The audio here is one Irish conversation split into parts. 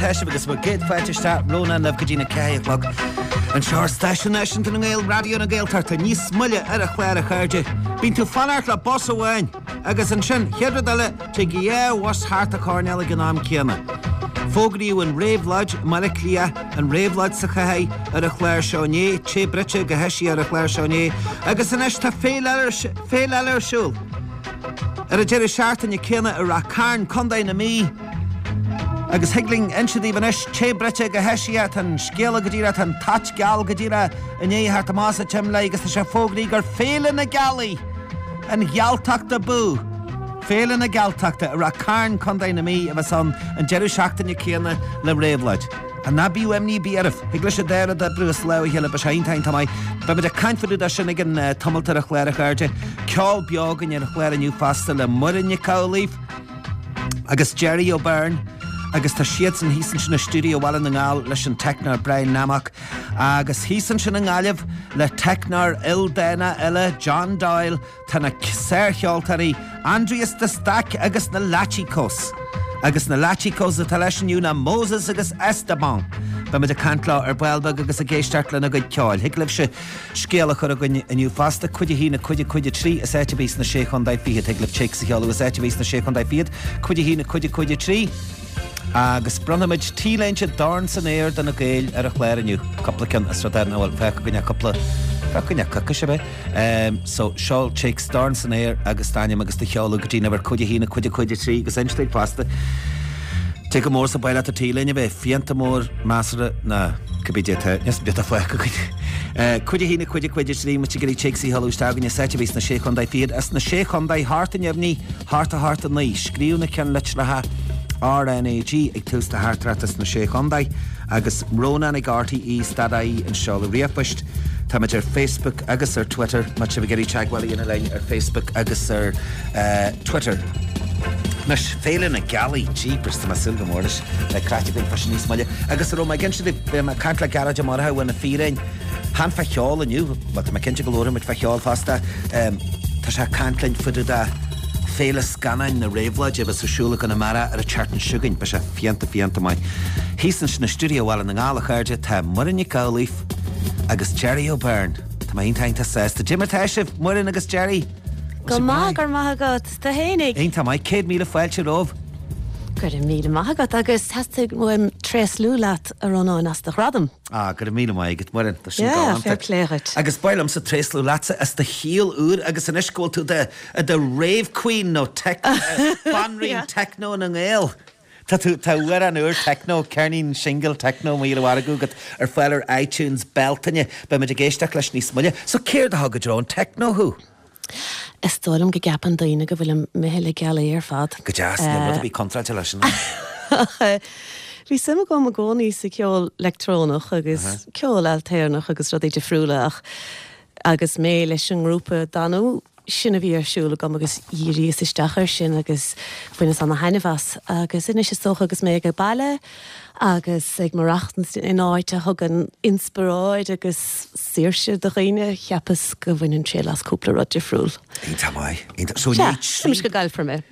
teise agus bh géad feitiste róna nabh go dtína céach an seir station an ngéil radio na ggéiltarta níos muile ar a chléir a chuirde. Bín tú fanart le bos amháin agus an sin cheadradile te gé was háart a cárneala gnáam céanna. Fógraíú an réomhláid mar lia an réomhláid sa chathaid ar a chléir seoné, té brite go heisí ar a chléir seoné, agus an eis tá féil eile siúil. Ar a deirir seaartain céanna ar a cairn condain na mí, agus higling insidí van is té brite go heisí an scéala go dtíra an tat gal go dtíra in éhart a más a timla agus sé fógraí gur féile na galí an gealtachta bú. Féile na gealtachta ar a cairn condain na mí a bheits an deirir seaartain céanna le réomhláid. A na bíú emní bíarmh, higla sé déire de brús le heile be séintain tamai, be me de caiinfadú a sin an tamiltar a chléir a chuirte, ceol beaggan ar a chléir aniu fasta le murinne cáilíh, agus Jerry O'Byrne, agus tá siad san hísan sin na stúdio bhhaile na ngáil leis an technar Brian Namach, agus hísan sin na ngáileh le technar Ildena eile John Doyle tána séircheoltarí Andreas de Stack agus na Lachicos. Agus na Lachicos a talisiú na Moses agus Esteban. Ba me de cantlá ar Bwelbeg agus a géisteart le na go ceáil. Higlibh se scéala chur a gine aniu fasta chuide hí na chuide trí a séite bís na 600 fiad. Higlibh ché sa cheolú a séite bís na 600 fiad. Chuide hí na chuide trí. Agus brunamid tíleintse darn san éir den na géil ar a chléir aniu. Coplacin a stradarna bhfuil fecha gonne coppla Fecunne caca se bheith. So seol Shakes darn san éir agus táine agus de cheolú go dtína bhar chuide hí na chuide trí agus einsteid pasta. Te go mór sa baile a tíleine bheith fianta mór másara na cobídiata nes bit a fecha gonne. Chuide hí na chuide trí mu gurí Shakesí halústágan na 7 bhís na 600 fiad as na 600 hátain nebhní háart a ní scríú na cean leit letha RNAG ag tústa háartratas na 600 agus Róna ag RTE stadaí an seála riapaist. Tá mit ar Facebook agus ar Twitter, mat se bhgéirí teagháil ina lein ar Facebook agus ar Twitter. Nes féile na galí jeepers tá silga móris le craite bin fashion níos maile. Agus ar ó mai ginse ma cantla garage martha bhain na fírein. Han fecheáil aniu, but ma cinse golóra mit fecheáil fasta. Tá se cantlainn fudu da féile scannain na réomhláid eba sa siúla go na mara ar a chartan siúgain be se fianta mai. Hísan sin na stúdio bhhaile na ngála chuirde tá murinne cáilíh agus Jerry O'Byrne. Tá ma intainnta sésta. Jimmer Taishif, murin agus Jerry. Go má gur maithagad, tá hénig. Einta mai 100,000 fáilte rómh. Gur 1,000 maithagad agus heasta muin 3 lúlaat ar an as de chradam. Gur 1,000 maigad murin. Ja, fair pléirt. Agus bailam sa 3 lúlaatsa as de híal úr agus an iscóil tú de rave queen no banrín techno na ngéil. Tá uair an úr techno, cearnín single techno mí a agad ar fáilir iTunes beltainne be me de géisteach leis níos muile. So céir de hagad drón techno hú? Is tólam go gapan daoine go bhfuil méile geala ar fad. Go deas, na bud a bhí contrailte leis na. Bhí sama go a gcónaí sa ceol electrónach agus ceol altéirnach agus rud éidir friúlaach agus mé leis an grúpa danú sinna bhí arsúla go agus írí is isteachar sin agus bhuiine an na hainehas agus inis is socha agus mé go bailile agus ag marachtas in áite thugan inspiráid agus síirse do réine cheappas go bhainean trélas cúpla rud de friúil. Ínta mai. Sim go gail for me.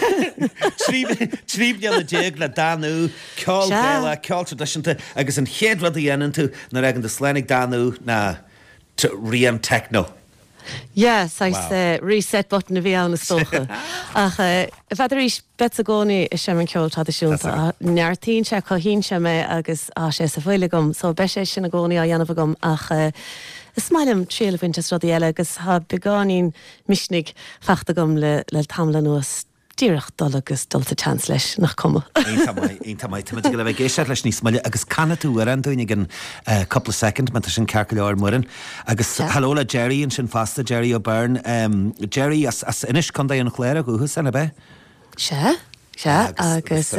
Tríbneal na déag le danú, ceol béla, ceol tradiisianta agus an chéadhad a dhéanaan tú na ragan de slénig danú na riam techno. Yes, I reset button a bhí an na stocha. Ach, bheidir is bet a gcónaí is sem an ceol tradiisiúnta. Neartín se chohín se me agus sé sa bhfuile gom, so be sé sin na gcónaí a dhéanamh gom ach is mailim tríala bhaintas rudí eile agus ha begáín misnig feachta gom le tamla nuas díireach dul agus dulta chans leis nach cuma. Einta mai, tá go le bheith géisiart leis níos maile agus canna tú ar an dúine an couple of second man sin cearca leir murin agus hallóla Jerry an sin fasta Jerry O'Byrne. Jerry as inis chun an chléir a gúthas sanna be? Se agus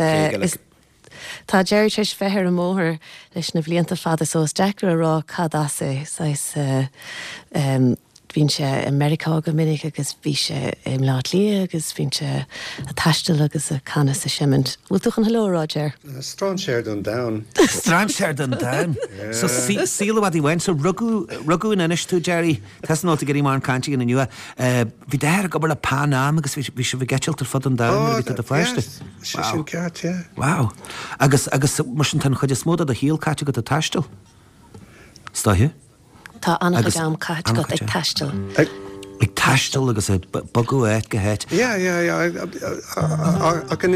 tá Jerry treis feithir an móthir leis na bblianta fada so deicre rá cadasa bhín sé Americá go minic agus bhí sé im lá lí agus bhín sé a taistal agus a canna sa simmint. Bhfuil tú an hello, Roger? Strán séir don down. Strám séir don down. So síla bhí bhain so rugú in inis tú, Jerry, tas nó geí mar an cantí in nua. Bhí déir go le pánám agus bhí se bh getiltar fod an down ví a fleiste. Sin ceart, yeah. Wow. Agus mar sin tan chuide smóda a híal caite go a taistal. Stáithe? Tá anna go am cait go ag taistal. Ag taistal agus bagú éit go héit. Yeah. Ac yn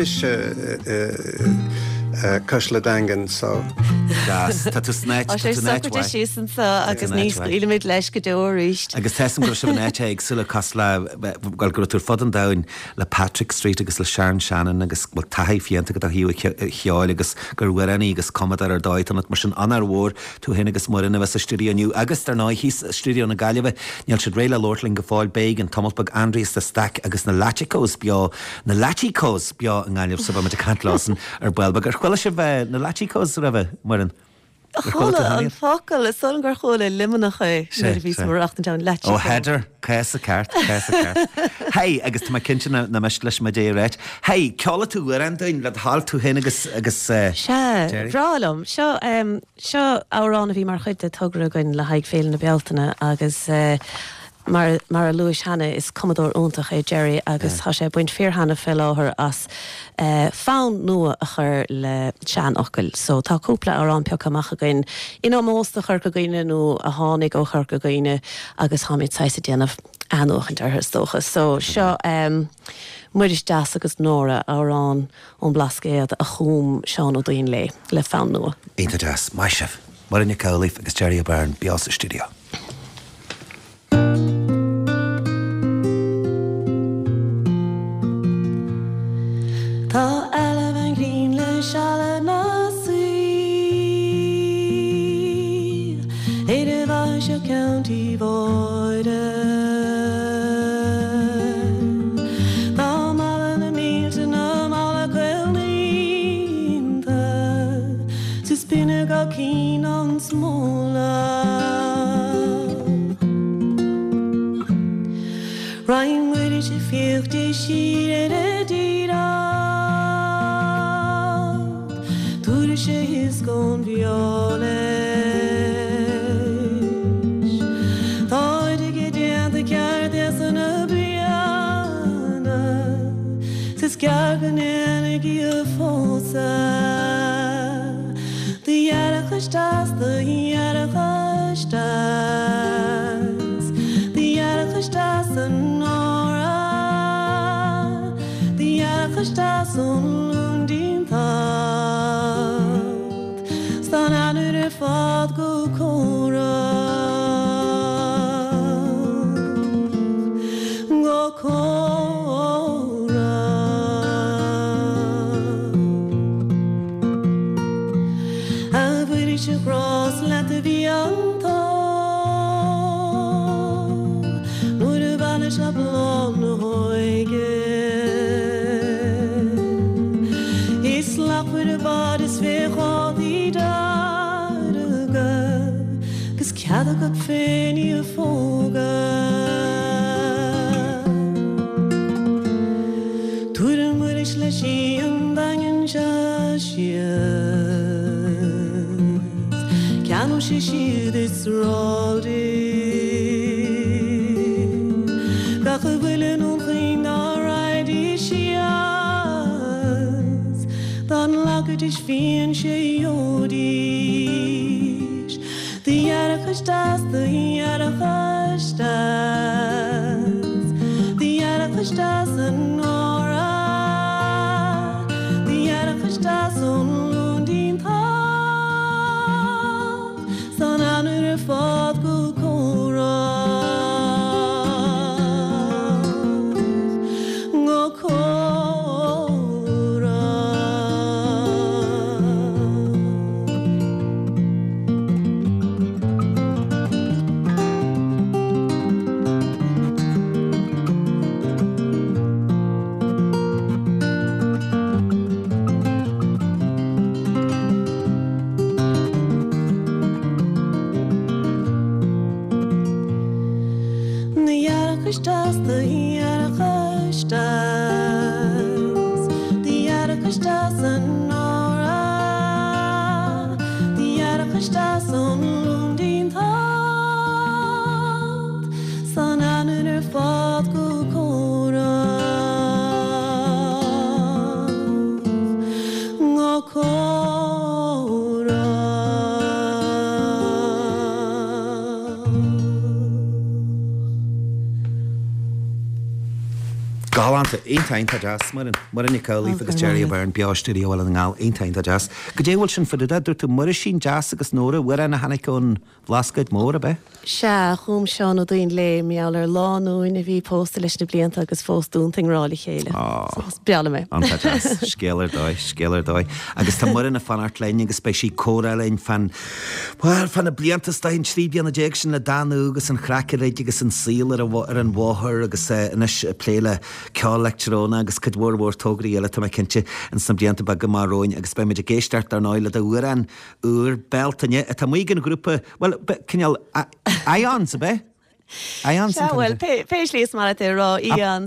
cos le dangan, so... Gas, tá tú snéit, Á sé sacrta sísan sa agus níos ilimiid leis go dóiríist. Agus tesam go se bhnéite ag sula cos le gáil go tú fod an dain le Patrick Street agus le Sharon Shannon agus bhil taí fianta go a hiú cheáil agus gur bhuianí agus comad ar dáit an mar sin anar mhór tú hen agus mar inna bheits a stúdíoniu agus tar ná hís stúdío na Gaillimhe níl si réile Lordling go fáil beig an Thomasbog Andrews de Stack agus na Lachicos beo an Gaillimh sa bh me a cantlásan ar Belbag ar chuile se bheith na Lachicos ra bheith marin. Chola an focail is son gur chola limanach é vís mar 8 leit. Ó header, cés a ceart. Hei, agus tá cinnte na meis leis ma dé réit. Hei, ceála tú ar an dain le hall tú hen agus Se, rálam, seo árán a bhí mar chuid de tugra goin le haig féil na bealtainna agus mar a Lewis Hanna is Commodore óntach é Jerry agus tá sé buint fear Hanna fell áthir as fán nua a chur le sean ochil. So tá cúpla árán peocha amach a goin iná mósta chur go goine nó a tháinig ó chur go goine agus háid 6 déanamh anúchant ar thustócha. So seo muidir deas agus nóra árán ón blascéad a chuúm seán ó daon le fán nua. Ínta deas, maisih, mar inna Cowlíf agus Jerry O'Byrne bíás a studio. Tá eile an glín le seala na sí éidir bha se county voide Tá mala na mílte na mala cuilnínta sus pinna go cín an smóla Ryan muidir se fiochtta siad a díra sé his gón violes Táid ige déanta ceart an a brianna Sis ceargan energy a fósa The yarachas an nora The yarachas an lundin Stan anur fad go córa Go córa A bhuidir se gras le a bhí antá Nuair a bhaile se blán na hóige Is lapfuir a bad is féádaí Gus ceada go féinní a fóga Tuair an muiris le sí an dagan se siad Ceanú sé siad is ráildi Gacha bhuiile nó chuoin á raidí siad Dan lagad is fion sé jódís The yarachas The yarachas an nora The yarachas an lundin tá San anur fad go córa Go córa Arachas the Arachas the Arachas and Nora the Arachas on Lundin thought son and her fault go Cora go Cora. Gáanta aontainta jazz mar in Nicolaí agus Jerry Byrne beáistúí bhil an ngáil aontainta jazz. Go dé bhfuil sin fada dúirtú mar sin jazz agus nóra bhuiir na hanig ón bhlascaid móra be? Se chum seán ó daon le meall ar láúin a bhí pósta leis na blianta agus fóstún rála chéile. Beala mé. Anta jazz, scéalar dói. Agus tá mar in na fanart lein agus spéisi córa lein fan na blianta stainn tríbíanna déag sin le danú agus an chracaréid agus an síl ar an bháthir agus inis pléile ceá lectróna agus cudhór tógraí eile tá cinnte an san blianta bag go marróin agus be meidir géisteart ar náile a uair an úr beltaine a tá muogan grúpa well cinneal Ions a be? Ions well féislí is mar rá Ions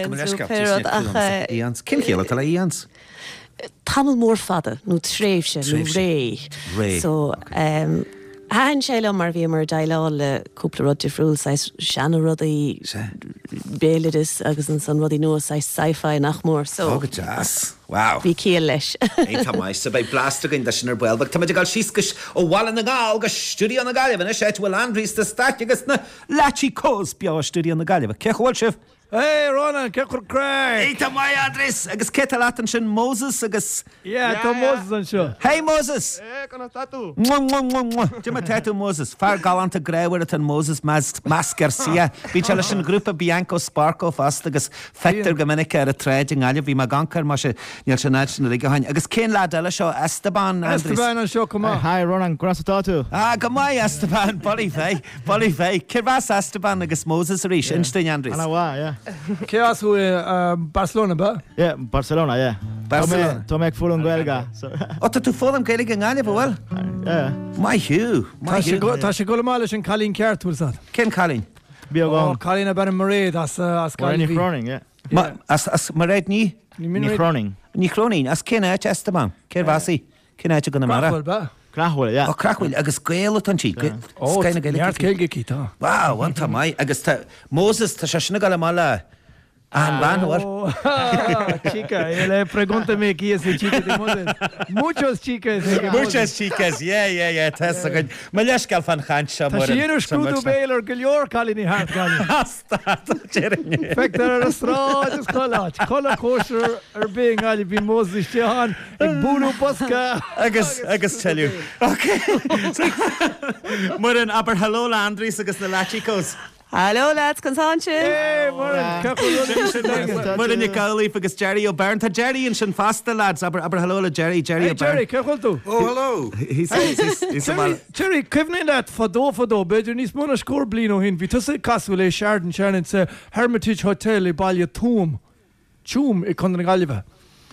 Ions cin chéile tal Ions Tamil mór fada nó tréifse nó ré so Hain séile mar bhí mar daile le cúpla rud difriúil seanna rudaí bélidas agus an san rudí nuas sci-fi nach mór so jazz. Wow. Bhí cíal leis. Tá mai sa bheith blastaigh de sin ar bhilbach. Tá meidir gáil síoscais ó bhhail na gáil agus stúdío na Gaillimh is séit bhfuil Andrís de Stát agus na Lachi Cos beá stúdío na Gaillimh. Cechhil sibh? Hey, Ronan, cechur Craig. Tá mai Andrís agus céta latan sin Moses agus Tá Moses an seo. Hey Moses. Con tatu. Dima tatu Moses. Far galanta gréhir an Moses Mas Garcia. Bhí se leis an grúpa Bianco Sparco fast agus feictar go minic ar a tréid in gáile bhí mar gancar mar se níl se náid sin rigahain. Agus cén lá eile seo Esteban Andrís. Esteban an seo cumá. Hi, Ronan, con tatu. Go mai Esteban, bolí fé. Cir bhas Esteban agus Moses a ríis, Einstein Andrís. Ana wá, yeah. Ceas fu Barcelona ba? Yeah, Barcelona, yeah. Barcelona. Tá méid fúil an Gaeilge. O, tá tú fólam Gaeilge an gáile bhfuil? Yeah. Mai hiú. Tá sé go mála sin Calín ceart bhil sa. Cén Calín? Bíagán. Calín a bar an maréad as Calín Calín. Chroning, yeah. As maréad ní? Ní Chroning. Ní chrónín, as cén éit Esteban? Céir bhasí? Cén éit go na mara? Crachfuil ba? Crachfuil, yeah. O, crachfuil, agus Gaeilge an tí. Neart céilge cí tá. Wow, an tá mai. Agus Moses, tá sé sinna gáile mála an bánhar. Chica, le pregúntame aquí ese chica de Moses. Muchos chicas. Muchas chicas, yeah, testa good. Ma leis gal fan chant se Tá sé idir scrúdú bélar go leor Calín í hart Calín. Fectar ar a sráid is choláid. Chola cóisir ar bé gáile bhí Moses teán ag búnú bosca. Agus tell you. Okay. Mar an aber hello Andrís agus na Lachi Cos. Hello lads, consáintse? Hey, Mar in Nicolaí agus Jerry O'Byrne. Tá Jerry in sin fasta lads, aber hello le Jerry O'Byrne. Jerry, cechil tú? Oh, hello. He's Jerry, cefhnaí leat fadó, beidir níos muna scór blin ó hin. Bhí tusa casú le Sheridan Shannon sa Hermitage Hotel I bailile túm i chun na Gaillimh.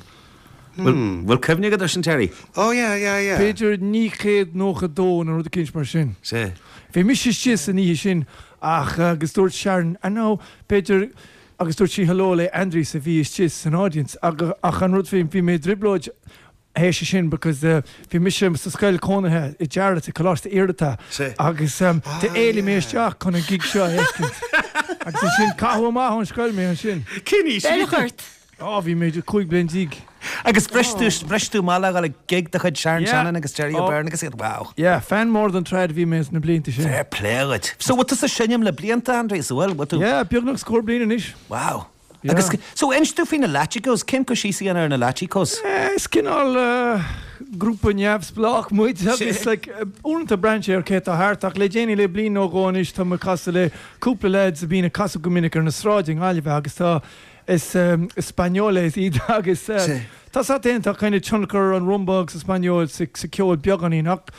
Well, cefhnaí go sin Jerry? Oh, yeah. Beidir ní chéad nócha dó na rud a cinint mar sin. Sí. Bhí mis is a ní sin ach agus dúirt Sharon, I know, Beidir agus dúirt sí hello le Andrís a bhí is an audience ach an rud bhí mé driblóid héise sin because bhí mis sa scoil cónathe I dearad a choláiste éirita agus de éili mé isteach chun an gig seo éiscint. Agus sin cathú maith an scoil mé an sin. Cinní sin. Bhí méidir 5 bliain díg. Agus breistú mála gáil gig de chuid Sharon Shannon agus Jerry O'Byrne agus wow. Yeah, fan more than tried bhí mé na blianta sin. Fair play it. So what is a sinnim le blianta Andrés well what Yeah, beagnach scór blian is. Wow. Yeah. Agus so einstú fin na Lachi Cos cin go síí an ar na Lachi Cos. Scinál grúpa neamhs blach muid agus like únta branch ar cé a hartach le déine le blin ó gáin is tá casa le cúpla leid a bína casa go minic ar na sráiding Gaillimh agus tá is Spaniole is iad agus tá sa déanta chuine tionchar an rumbags Spaniol sa ceol beaganí nach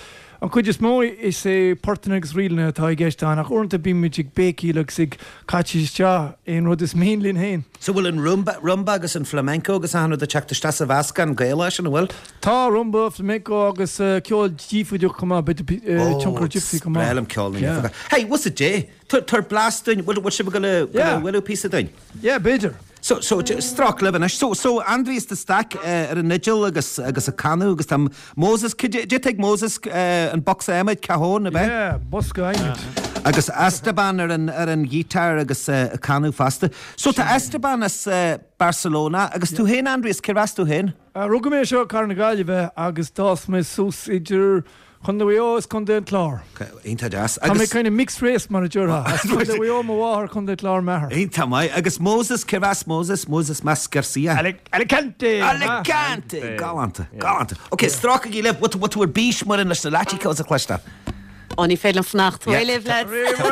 An chuid is mó is é portanagus riilna tá gceistán ach orintanta bí muidig bécíach sig caitiste éon rud is mélín héin. So bhfuil an rumba agus an flamenco agus anú de teachta sta a bhasca an gaile sin bhfuil? Tá rumba flamenco agus ceol dífuideach chumá bit chuncar gypsy chumá. Brelam ceolní. Hey, what's it day? Tar blastin, what should we go piece of thing? Yeah, beidir. So strach leban. So Andrew is the stack an nigel agus a canu agus tam Moses could you take Moses and box Emma Cajon a bit? Yeah, bosca agus Esteban an guitar agus a canu faste. So to Esteban is Barcelona agus tú hen Andrew is Kiras tú hen? Rugame seo Carnegie bheith agus dás me sús idir chun the weo is chun den chlár. Einta das. Tá mé kind of mixed race mar a dúrtha. Chun the weo má bháthair chun den chlár methar. Einta mai agus Moses Kiras Moses Mas Garcia. Alicante. Galanta. Okay, strach í le what were beach mar in the Lachicos a cluster. Oni féile fnacht Yeah. Leif lads.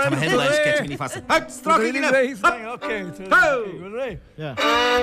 Strach í le. Okay. Yeah.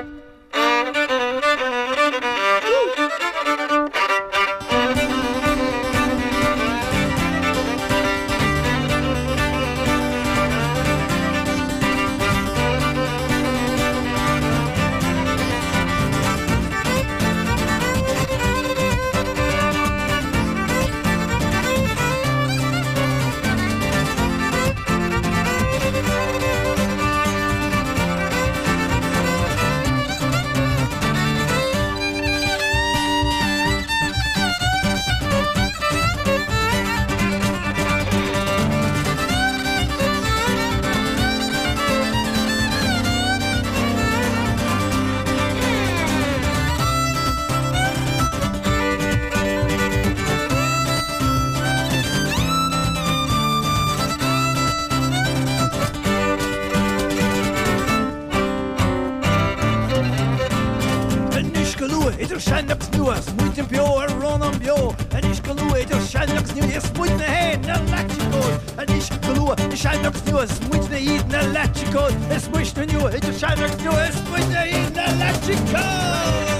Idir seanachs nuas, muid an bio ar rón an bio. An is go lua idir seanachs nu is muid na hain na lachicod. An is go lua is seanachs nuas, muid na iad na lachicod. Is muid na nu idir seanachs nuas, muid na iad na lachicod.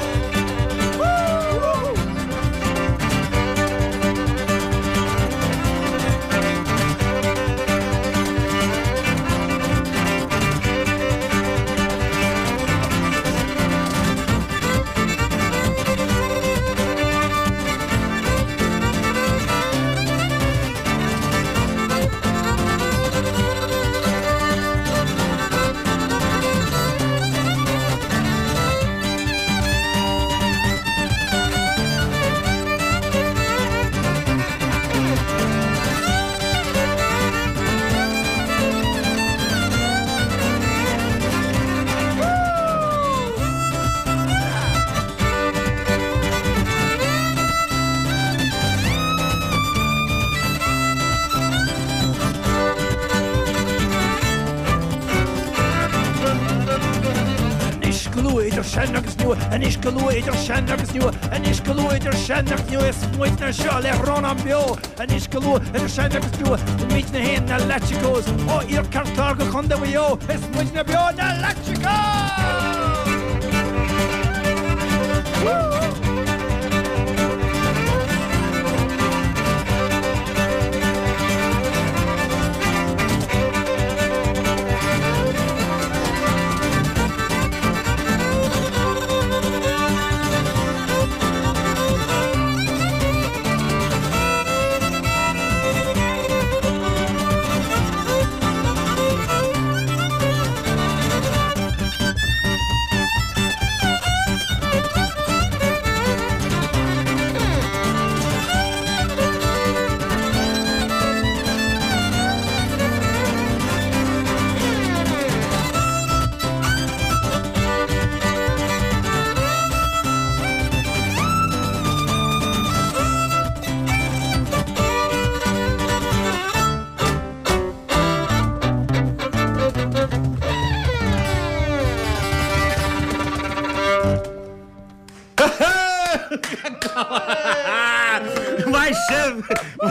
An is go lua idir seanachs nua, an is go lua idir seanachs nua, is muid na seo le rón an bio. An is go lua idir seanachs nua, muid na hain na lachicos. O i'r cartar go chun the weo, is muid na bio na lachicos.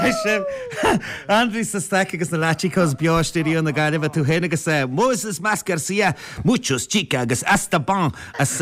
Andrew sa stack agus na lachicos beáisteíú na gaiibh tú héna agus Moses Mas Garcia, muchos chica agus Esteban as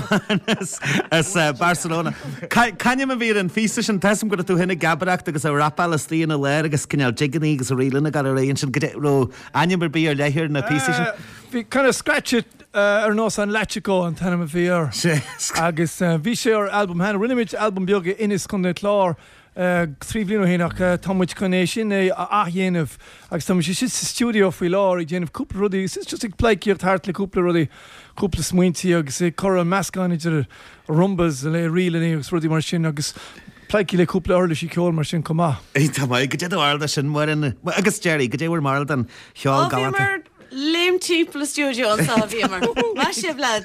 Barcelona. Caine a bhí an físa an team go tú héna gabareacht agus a rapal as tíana leir agus cinneal jiganí agus a rilan a gal réon sin go aimar bí ar leithir na písa. Bhí kind of scratch it ar nós an lechico an tanam a bhíar. Agus bhí sé ar album hena rinneid album beaga inis chun na chlár 3 bliain hénach támuid chuné sin é a dhéanamh agus tá sé sa studio faoi lár i dhéanamh cúpla rudaí is just ag pleiciíocht thart le cúpla rudaí cúpla smuointí agus é chur an meascáidir rumbas le rilaní agus rudí mar sin agus pleici le cúpla orla sí ceol mar sin comá. Tá mai go dé áda sin mar agus Jerry go déhar mar an cheáil galanta. Léim típla studio an sa bhímar. Má sé blad.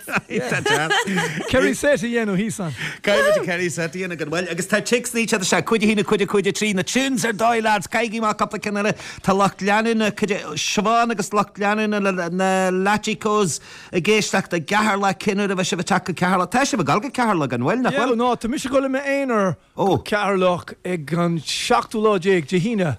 Kerry set a dhéanú hísan. Caiimid Kerry set íana go bhfuil agus tá chicks ní se se chuide hína chuide trí na tunes ar dá lads caiigi má capla cinile tá lech leanún seáin agus lech leanún na lachicos a ggéisteach a gahar le cinú a bheith se bh teach ceharla tá se bh galga ceharla an bhfuil nach ná tá mis go le me éonar cearlach ag an 7 de híine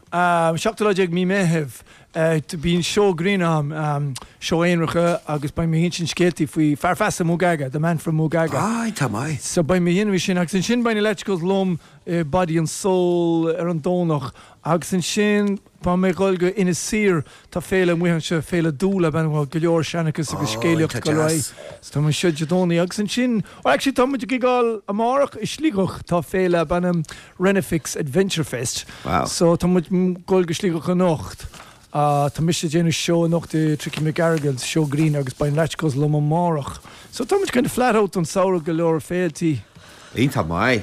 7 mí méheh bín seo Greenham seo éonracha agus ba mé hin sin scétí faoi fearfesta Múgaga, the man from Múgaga. Ai, tá mai. So ba mé dhéanamh sin agus sin bain electricals lom body and soul ar an dónach agus sin ba mé gáilge ina sir tá féle muhan se féle dúla ben bhil go leor seanachas agus scéalaocht go raibh. Tá man siad dónaí agus sin actually tá muid gáil amárach is slígoch tá féle ben Renefix Adventure Fest. Wow. So tá muid gáilge slígoch an nocht. Tá mis sé déanú seo nach de Tricky McGarrigan seo Green agus bain leitcos lom an márach. So tá muid kind flat out an saoire go leor féaltí. Einta mai.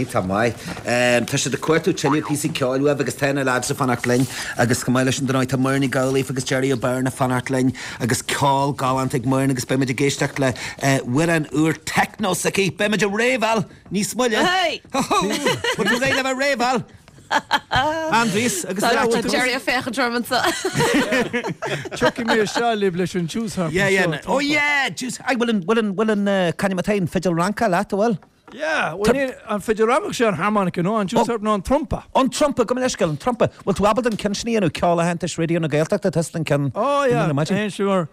Tá sé de cuairtú teú písí ceáilú agus tena lád sa fanart lein agus go maiile sin donáid tá murna gálaí agus Jerry O'Byrne a fanart lein agus cáil gálant ag murna agus beimiid a géisteach le an úr techno sa cí beimiid a réhal níos muile. Hey! Bud tú réile bh réhal. Andrés agus Jerry a fecha Germansa. Chucky mé se lib leis an juice har. Juice. Ai bhfuil an canimatain fidil ranca leat bhfuil. An feidir ramach sé an harmonica nó an juice ná an trompa. An trompa go leiscail an trompa. Bhfuil tú abal an cinsníanú ceála hentas radio na Gaeltacht a testan cin. Sure.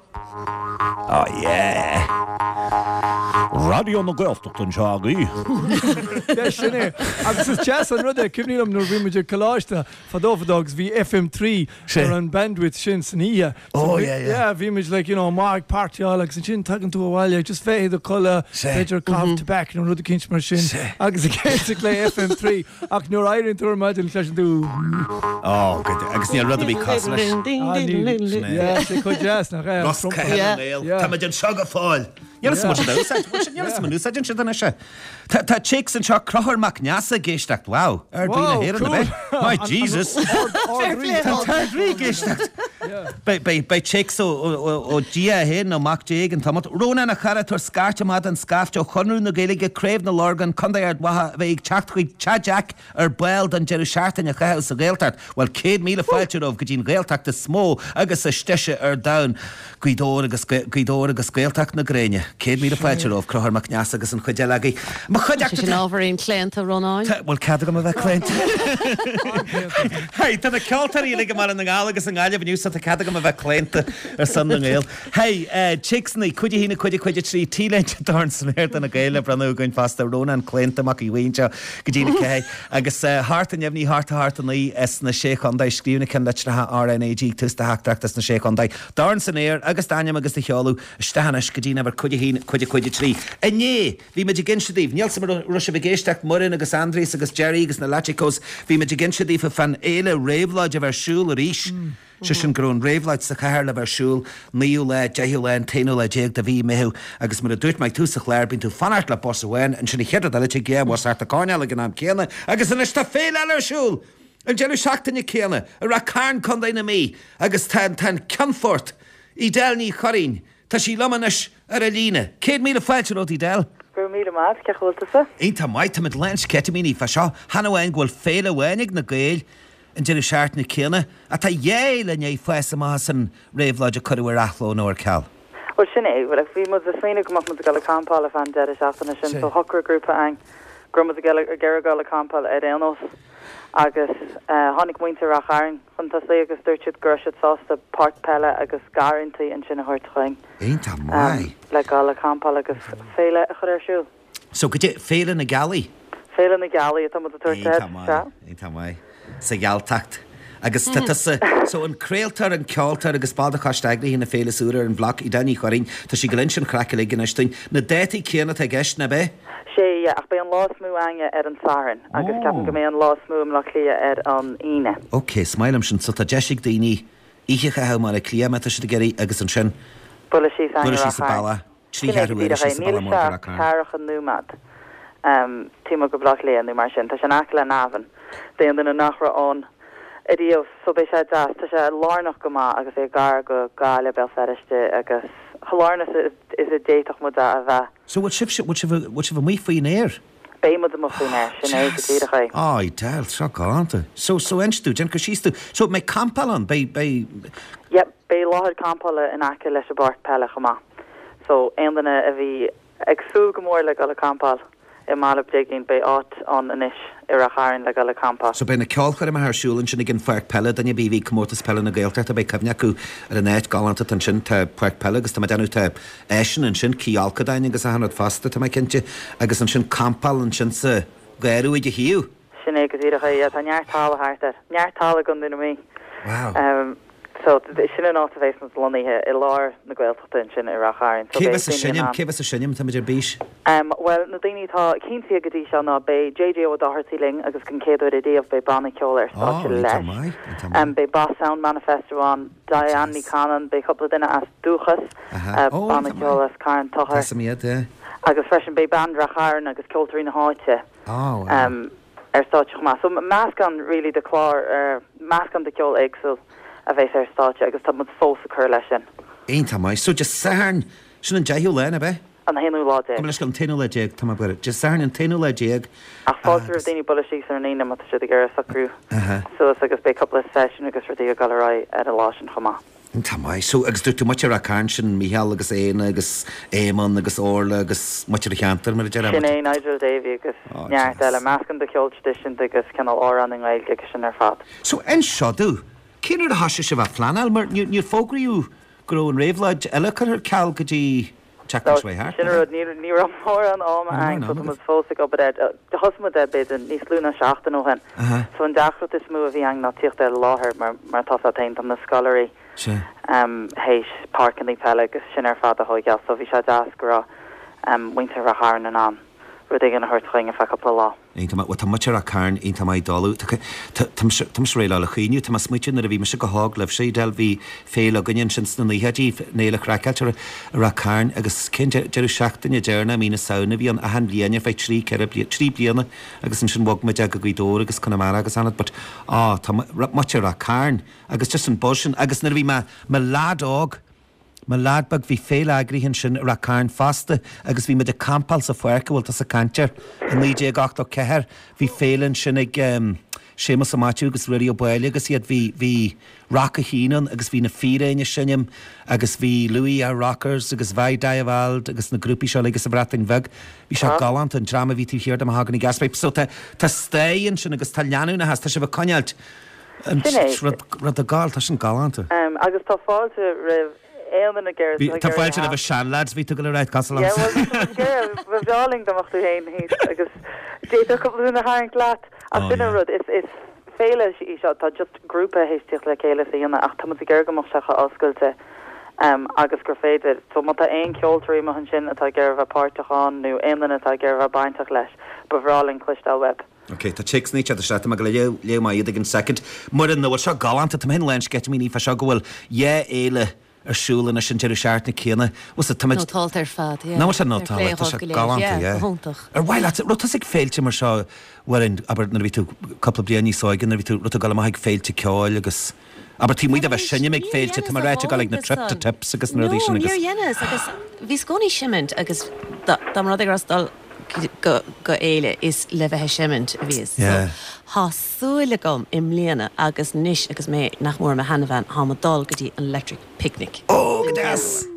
Radio na Gaeltacht an seagaí. Sinné. Agus is jazz an rud cumnílam nó bhíimeid choláiste fadófadogs bhí FM3 ar an bandwidth sin san hí. Bhíimeid le Mark Partial agus sin tagan tú bhhaile just féad a chola féidir cáh tabbac nó rud a cinint mar sin agus a céiste le FM3 ach nuair éironn túair maidin leis an dú. Agus níl rud a bhí cos leis. sé chu jazz nach Tá maid an seaga fáil. Tá chicks an seo crothirach neasa géisteach wow ar bína héir an bheith. My Jesus. Tá trí géisteach. Bei chicks ó dia hé nó mac déag an tamad róna na charatar scarte mad an scafte ó chunú na géige craibh na lorgan condaard watha bheith teach chuig Jack ar bail an jeú seaartain a chail sa Gaeltacht. Well 100 míle fáilteóh go dtín Gaeltacht is smó agus a stiise ar dain Guidó agus Gaeltacht na Gréine. 100 míle fáilteóh crothirach neasa agus an chuidealagaí. Sin ábharíon cléint a ronáin. Bhil cad go bheith cléint. Hey, tá na ceoltarí le go mar an gálagus an gáileh nniu tá cad go bheith cléinte ar san na ggéil. Hey, chicks na chuide hína chuide trí tíleinte darn snéir an na ggéile brenn goin fast a róna an cléinteach í bhainte go dtína cé agus hart an jemhní hart an í na séchandaid scríúna cin leit na RNAG tusta haachtarachtas na séchandaid. Darn san éir agus daim agus de cheolú stahanais go dtína bhar chuide hína chuide trí. Ané, bhí meidir gin sidíh, níl sam Russia begéisteach Murin agus Andrés agus Jerry agus na Lachicos bhí meidir gin sidíh fan éile réimhláid a bhar siúil a ríis. Se sin grún réimhláid sa chair le bhar siúil, níú le, deithú le, tainú le déag de bhí méthú agus mar a dúirt maid túsach léir bín tú fanart le bos bhain an sinna chead a le ggé was ar a cáineala gan am céanna agus in is tá féile ar siúil. An jeú seachtainna céanna a ra cairn condaine mí agus tan canfort í del ní chorín. Tá sí lomanis ar a lína. 100 míle fáilteóh í del. Gur míle más ceolta. Einta maith tamid lens ketamíní fa seo hanahhain ghfuil féile bhainig na gail an jeú seart na céanna a tá dhé le né fuasa má san réimhláid a chuir achló nóir ceall. Well sinné, bhfuil bhí mu a féine goach mu gal campáil a fan de seachtainna sin so hocar grúpa ein gromad a gear gal campáil ar éanos agus tháinig muinte a chairn chunta sé agus dúirtid gurisiid sásta páirt pelle agus garantaí an sin thuirtchain. Einta mai. Le gála campáil agus féile a chuir siú. So go dé féile na galí? Féile na galí tá a tuirteid. Einta mai. Sa galtacht. Agus so an créaltar an ceoltar agus báda chasteagla hína féle súra an bhlach I daní choirín tá sí go linn sin crackla ginistein na détaí céanna a gceist na bé? Sé ach bé an lásmú aine an saran agus ceapan go mé an lásmúm le lia an ine. Ok, smailm sin so tá deisiigh daoine íiche ha mar a clíamata si geirí agus an sin Bula sí sa balla tríheadú sí sa balla mór Carach an númad tí go blach léanú mar sin tá sin ac le náhan déan den nachra an Idíos so bé sé das tá sé lánach go má agus é gar go gáile bel feriste agus chalárnas is a déitoch mu a bheith. So what si mí faoin éir? Bé mu mo faoin éir sin é go tíirecha. Ai, del, seo gáanta. So enstú, gen go sístú. So mé campalan, Yep, bé láthir campala in aice leis a bart pelle chama. So aondanna a bhí agsú go mór le gal campal I mála bdéginn bé áit an inis ar a chairn le gal campal. So bena ceolchar am thsúlann sin gin fearc pelle dan bhí commórtas pelle na gailteart a bé cefne acu ar an éit galanta an sin tá fearc pelle agus tá denú tá éisian an sin cíalcadáin agus a hanad fasta tá cinnte agus an sin campal an sin sa gaiirú ide hiú. Sin é go dtíirecha tá neartála hátar. Neartála gon duna mí. Wow. So sin an átavéis loníthe I lár na ghailteachta sin ar a chairn. Céhs a sinnim tá idir bís? Well, na daoine tá cinntaí a gotí se ná bé JJ ó dáthirtíling agus gon céadú a déobh bé banna ceolir státe leis. Bé bas sound manifestoán Diane Canan bé coppla duine as dúchas banna ceolas cairn tochar. Agus freisin bé bandra chairn agus ceoltarí na háite. Státeach má. So meascan really de chlár meascan de ceol éagsúil a bheith státe agus tá mu fós a chur lei sin. Einta mai, so just saharn sin an deithú lena be? An héanú láide. Leis go an tainú le déag tá bud. Just saharn an tainú le déag. A fátar daoine bula sí ar naine mata si gur sacrú. So agus bé coppla session agus ru a galrá ar a lásin chomá. Tá mai, so agus dúirtú muir a cairn sin Micheal agus éana agus éman agus orla agus muir a cheantar mar a dear. Sin é Nigel Davy agus neart eile meascan de ceol tradition agus canal árán an gáil agus sin ar fad. So en seodú, cínar a hasise se bheith flanal mar níor fógraíú go an réomhleid eile chuir ceall go dtí teachtasfu haar. Sin ní mór an am an chu fósa go de hosma de bid an níos lúna seachtain ó hen. So an dachrut is mú a bhí an na tíocht ar láthir mar tá taint an na scalarí. Héis parkinní pelle agus sin ar fad a hoigeal, so bhí se das go winter a háin an ru gan thuirtling a fe couple lá. Einta tá muir a cairn einta mai dalú. Tam réile le chuoinú, tá smuitiú a bhí me se go hág leh sé del bhí féle gin sin na níhédí néile crackeiltar a cairn agus cin deú seachtain a dearna mína saona bhí an a han bliana feh trí bliana agus an sin bhg me de go gdó agus chuna mar agus anad, but muir a cairn agus just an bosin agus na bhí me ládóg Ma ládbag bhí féile agrihinn sin ra cairn fasta agus bhí me de campal sa fuirca bhfuil sa cantir an 9 ceir bhí félann sin ag sémas sa máitiú agus ruí ó baile agus iad bhí rock a hínan agus bhí na fíréine sinnim agus bhí Louis a Rockers agus bhaid Diavald agus na grúpi seo agus a bratain bheg bhí se galant an drama bhí tú hirir am hagan i gaspaip so tá stéin sin agus talleanú na has tá se bh coinealt rud a gáil tá sin galanta. Agus tá fáilte rih Tá fáilte a bh sean lads ví tú go réit gas bhdáling doachú héin agus dé coppla na haing glaat a sinna rud is féile í seo tá just grúpa héisteach le chéile íonna ach tá gur go secha oscailte agus gur féidir so má tá aon ceoltarí mo an sin atá ggéirbh páirteáin nó aonlanna atá ggéirbh baintach leis bhráling clistal web. Ok, tá chicks ní te se me go le mai iad an second mar an bhfuil se galanta tá hen lein get mí fe se gohfuil éile arsúlan a sin teú seart na céna was a tamid nótáil ar fad ná se nótáil se galanta ar bhile rutá ag féilte mar seo bhfuin aber na ví tú coppla blianí sóigen na ví tú rutá gal ag féilte ceáil agus aber tí muide bheith sinne ag féilte tá mar réite gal ag na tripta tips agus na sin agus bhí scóní siimint agus dá rud agrasdal go éile is le bheitthe siimint a bhís. Tá súile gom im léana agus níis agus mé nach mór me hanahhain há dal go dtí an electric picnic. Ó, go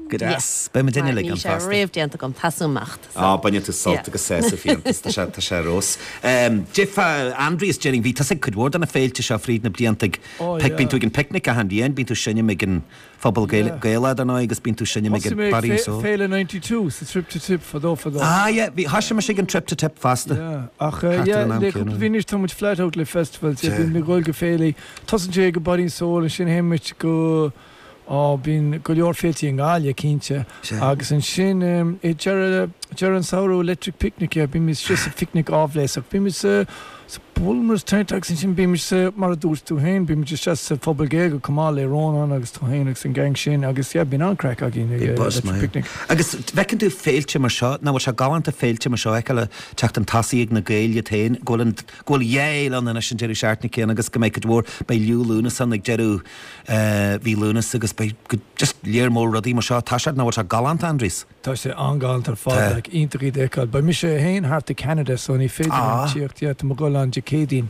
Godas, be me dinne le an fast. réomhdéanta gom tasúmacht. Banne tú solta go sé fi tá sé ros. Jefa Andreas Jering ví tá chud an a féilte se fríd na bliantig bín tú gin picnic a handíon, bín tú sinne me gin fabal gaile an agus bín tú sinne me gin Paris. Féile 92 sa trip to tip fadó. Bhí has me sé gin trip to tip fasta. Ach vínis tá muid Flatout le festival bín me ghil go féile. Tosan sé go barín sól an sin héimiid go bín go leor fétí an gáile cínte agus an sin jar an saoú electric picnic bí mis si a picnic áhléach bí mis sa pulmers teintach sin bí mis mar a dús tú hain bí mis sa fphobal gé go cumá le rónán agus tú héanaach san gang sin agus bín ancraic a gin picnic. Agus bhecinn tú féilte mar seo, ná se galanta féilte mar seo le techt an tasaíag na gaile tain ggóil dhéil an na sin Jerry Shartna céan agus go méid go dhór bei liú lúna san ag jeú bhí lúnas agus just léir mór rodí mar seo táisiad ná se galant Andrés. Tá sé angáil ar fád ag intaí déáil, ba mi sé héon hart a Canada son í féidir tíocht tá go an Jacadín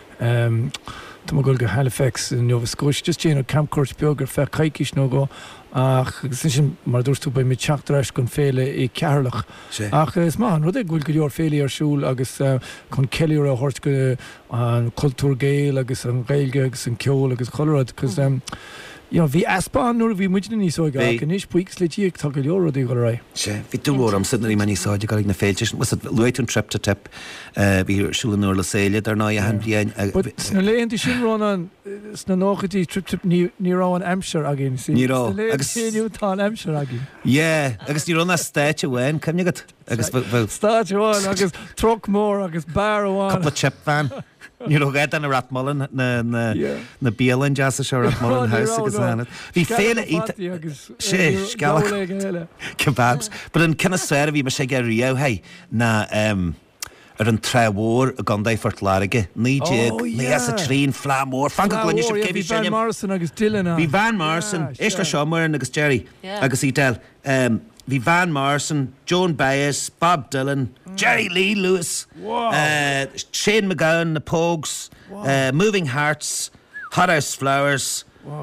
tá goil go Halifax in Nova Scotia just chéan campcourt beagar fe caiiciis nó go ach sin mar dúirtú ba mi teachtaréis gon féile i cearlach ach is má rud ag ghfuil go leor féile arsúil agus chun ceúir a thuirt go an cultúr géil agus an réilge agus an ceol agus choráid cos bhí Aspáin nuair bhí muidir níos óige an níos buics le díag tá go leor í go ra. sé hí dúór am sidnaí man níosáide gal na féilte was luún trip to tip bhí siúlanúir le séile ar ná a handíin. Sna léonanta sin rán sna nóchatí trip nírá an Amsir a gin Nírá agus tá Amsir a gin. Jé, agus ní runna stéite bhhain cemnegad agus Státeháin agus troch mór agus bar amháin. Couple chip fan. Ní gaid an a ratmolin na bíalan jazz se ratmolin house agus anad. Bhí féle sé scala kebabs, but an cinna sfér bhí me sé ge riáhé na ar an trehór a gandaid fort láige ní a trín flamór fan go glunne sem Bhí Van Morrison agus Dylan. Bhí Van Morrison is le seomar agus Jerry agus ítel. Bhí Van Morrison, Joan Baez, Bob Dylan, Jerry Lee Lewis, Shane MacGowan, the Pogues, Moving Hearts, Hot House Flowers,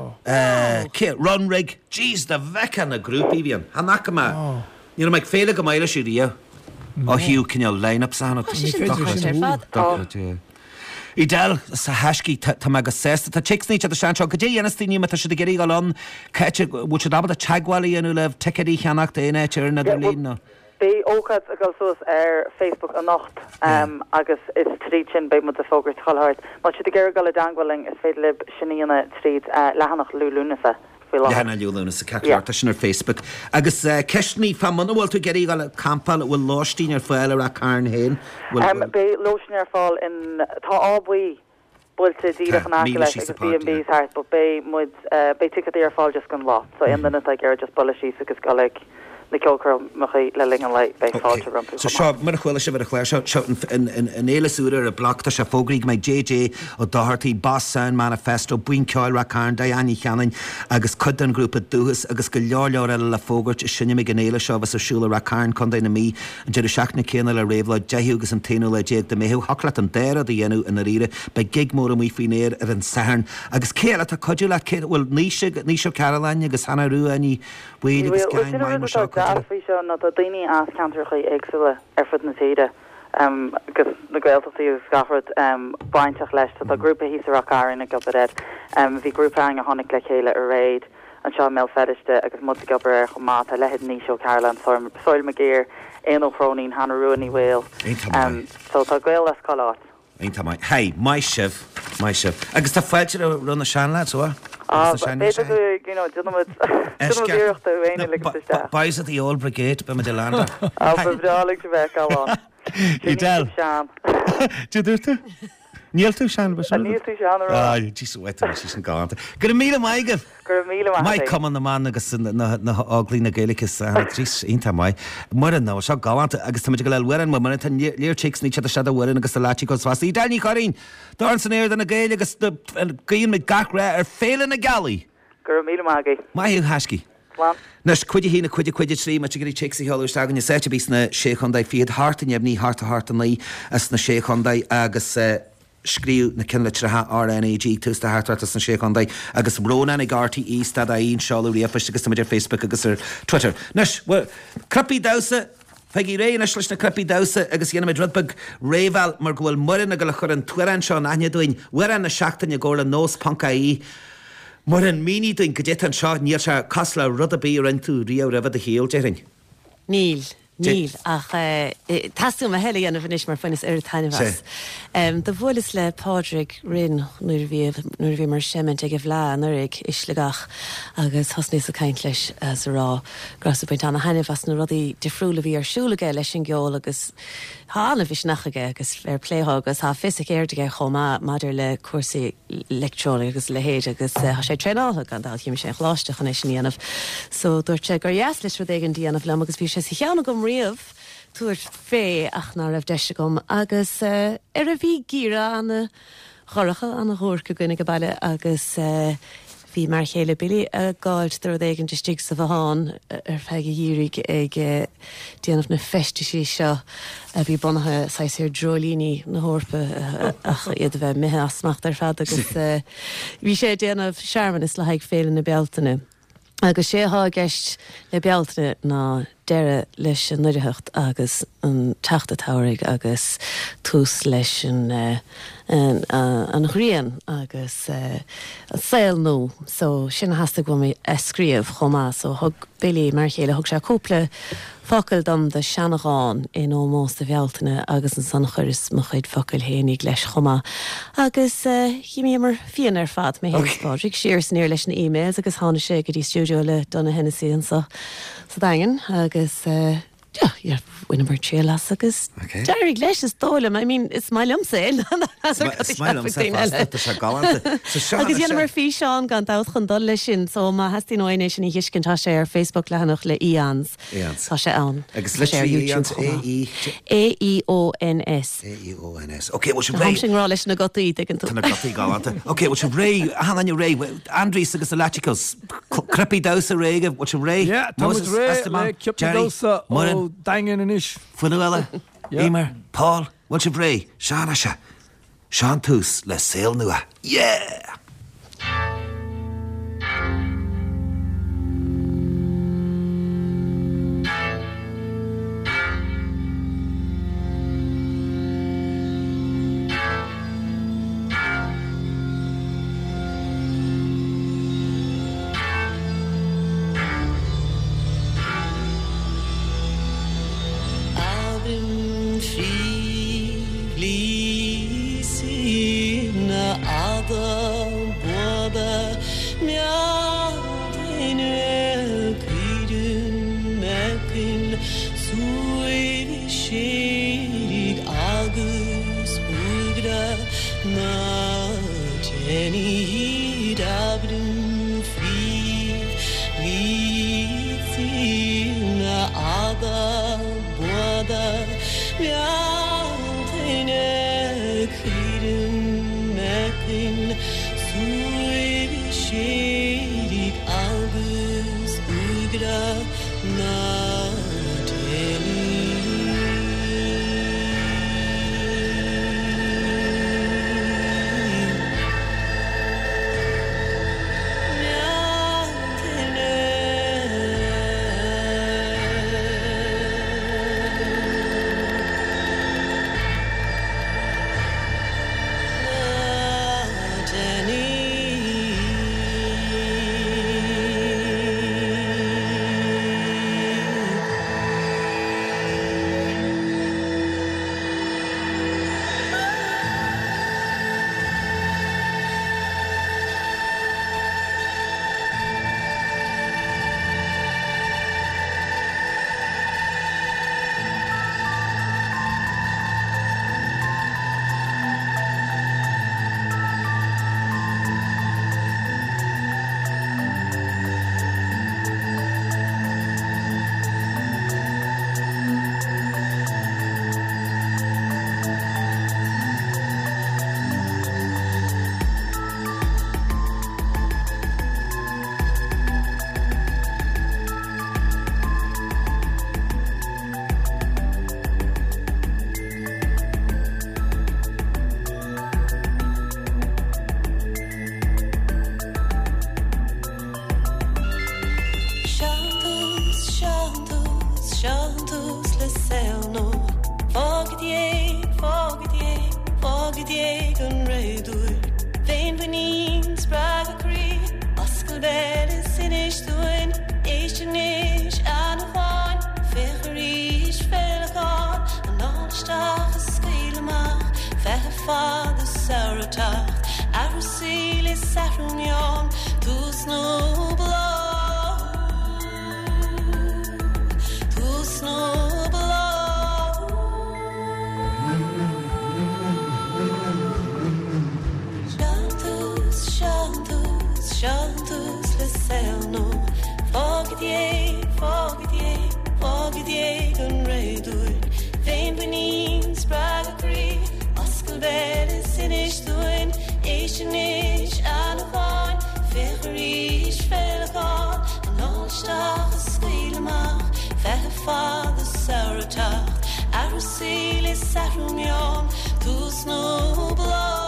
Ron Rigg. Jeez, the Vecca na grŵp i fian. Hanach yma. You know, mae'r ffeile gymael o siwrio. O hiw cynio line-up sa hana. I del sa hasci tá agus sésta tá chicní a seanseo go dé dhéanatíní me si geirí gáán caiite bú se dabal a teagháilí anú leh teiceí cheannach daine ar na lína. Bé ócad a gáilsús ar Facebook a nacht agus is tríd sin bé mu a fógur chohart. Má si géir gal a dangwalling is féidir lib sinníana tríd lehannach lúlúnasa. Lehanna liúna sa ceart sin ar Facebook. Agus ceisní fan man bhfuil tú geirí gal campal bhfuil láistín ar fáil a cairn héin. Bé loisín ar fáil in tá ábhaí builte díach an aile agus B&B's hart, but bé ticket ar fáil just gan lá. So in minute ar just bolisi agus galig na ceolcar machaí le ling an leit bei fáilte rumpu. So seo mar chuile se bhar a chléir seo in éileúir a blachta se fógraigh meid JJ ó dáhartaí Boss Sound Manifesto buin ceáil ra cairn Diana Cheannain agus chud an grúpa dúchas agus go leor eile le fógurt sinne me gnéile seo bheits arsúla ra cairn chun na mí an deidir seachna céanna le réomhla deithú agus an taú le déag de méthú hachla an déire a dhéanú in na riire be gig mór a mí faoinéir ar an sairn agus céile tá codú le bhfuil níoseo Caroline agus Hannah Ruaní buid agus cein mai mar seo Fhí seo na a daoine as cantarchaí agsúla ar fud na tíide agus na gailtaí agus scafrad baintach leis tá grúpa hí raáin a gobaréid bhí grúpa a tháinig le chéile ar réid an seo mé fediiste agus mu gobar ar chumá a lehead níoseo Caroline soil me géir éonrónín Hannah Ruaní Whale so tá gail le cáát. Einta mai. Hei, mai sibh. Agus tá fáilte a runna sean leat, so? Bais at the old brigade be me de landa. Brálig se bheith gáán. I del. Tú dúirtu? Níl tú sean be Níl tú sean rá. Jísu weita me sin gáanta. Gur a míle maigah. Mai cuman na man agus na áglí na gaelicus trís inta mai. Mar an ná seo gáanta agus tá go le wean mar man tan léir chicks ní a sead wean agus a láti go swasí. Danny Corín. Dar san éir na gaeil agus gaon me gacra ar féile na galí. Gur a míle maigah. Mai hiú hasci. Nes cuide hína cuide trí me gurí chicsaí heáir stagan séte bís na séchandaid fiad hartain nebh ní hart a ní as na séchandaid agus scríú na cinletrathe RNAG tústa hátartas an séchandai agus bróna ag RTE stad a íon seáú riafas agus idir Facebook agus ar Twitter. Nus, crapí dasa feigi ré na leis na crapí dasa agus dhéanamid rudbag réhil mar gohfuil murin a go le chur an tuaran seo an aine waran na seachtain a ggóla nós pancaí mar an míní doin go dé an seo níor se casla rudabí ar an tú riá rafad a héal deing. Níl ach tasú a heile anna bhanis mar fannis ar tainehas. De bhlas le Pádraig rin nuair bhí mar sement ag bhlá nurig islegach agus thosníos a caiint leis as rá grasúpaint anna hainehas na rudí defriúla bhí ar siúlaige leis an geol agus hána bhís nachige agus ar pléá agus há fisic airdige chomá maidir le cuasaí electróla agus le héad agus sé tréátha gan dá hím sé chláiste chu éis níanamh. So dúirte gur jaas leis ru an díanamh le agus bhí sé cheanna gom riamh túir fé ach ná raibh deiste gom agus ar a bhí gíra anna choracha anna thuircha gona go bailile agus bhí mar chéile bilí a gáilt tar éigen distig sa bháin ar feige dhírig ag déanamh na feistií seo a bhí bunathe sair drolíní na hórpa ach iad bheith mithe asmacht ar fad agus bhí sé déanamh seaarmanas le haig féile na bealtainna. Agus sé há gceist le bealtaine ná deire leis an nuireacht agus an tachtatáirigh agus tús leis anghrian agus saoil nó, so sinna hasasta go mé scríomh chomá, so thug bilí mar chéile thug sé cúpla focail dom de seanachán in ómós de bhealtaine agus an san churis mo chuid focail héananig leis chomá. Agus hí mar fion ar fad mé héádraigh siar snéir leis na e-mails agus hána sé go dtí stúdio le donna Hennessy an sa dagan agus winna mar trí las agus Jerry leis is dóla, I mean, is mai lumsail agus dhéanam mar fí seán gan dá chun dul lei sin, so má hasí nóéis sin í hiiscintá sé ar Facebook lehanach le íans tá sé ann. Agus leis íans AEONS. Ok, bhil sin ré rá leis na gotaí an tú. na gotaí gáanta. Ok, bhil sin ré hanaine ré Andrís agus a Laticos crapí dása réige bhil sin ré. Yeah, Thomas Ray, le Ciappadosa ó daingen in ish. Funuela, Emer, Paul, what's your bray? Shanasha. Shantus, le sail nua. Yeah! saratach Arusili sarunion tus nublo tus nublo Shantus le selno Fogidie gun reidur Fein benin spragakri Oskel bedes sinish duin Eishenish anafon Fecherish felakon An olstach skilmach Fehefa the saratach Arusili sarumion Tus no blow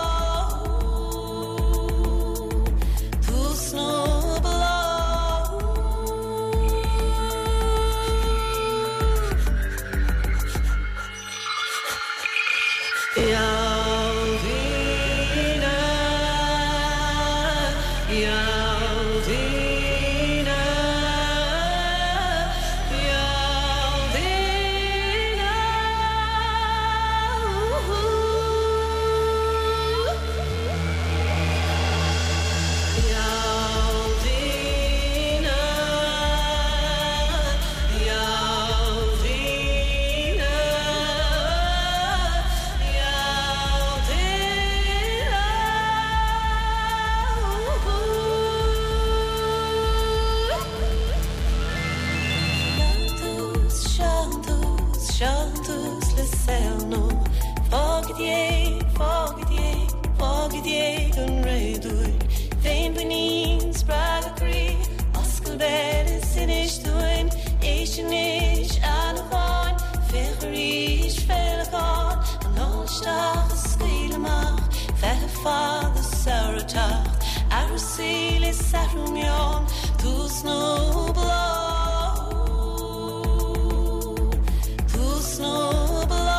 Fogidie gun reidur Fein benin spragakri Oskel bedes sinish duin Eishenish anafon Fecherish felakon An olstach skilmach Fehefa the saratach Arusili sarumion Tus no blow Tus no blow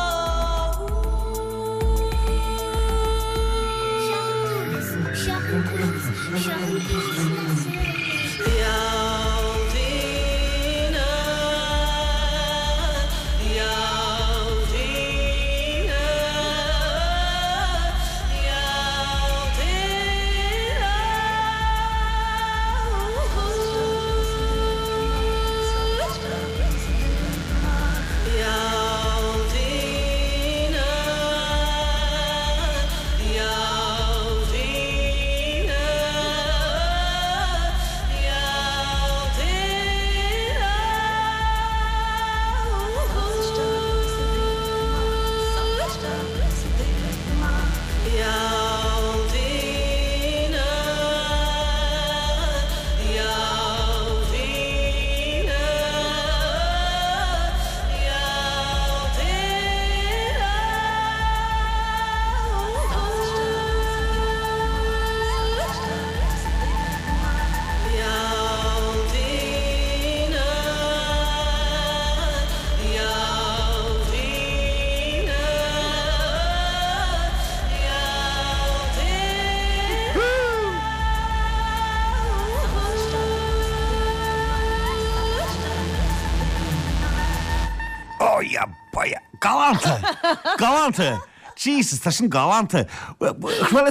Galanta! Jesus, tá sin galanta. Well,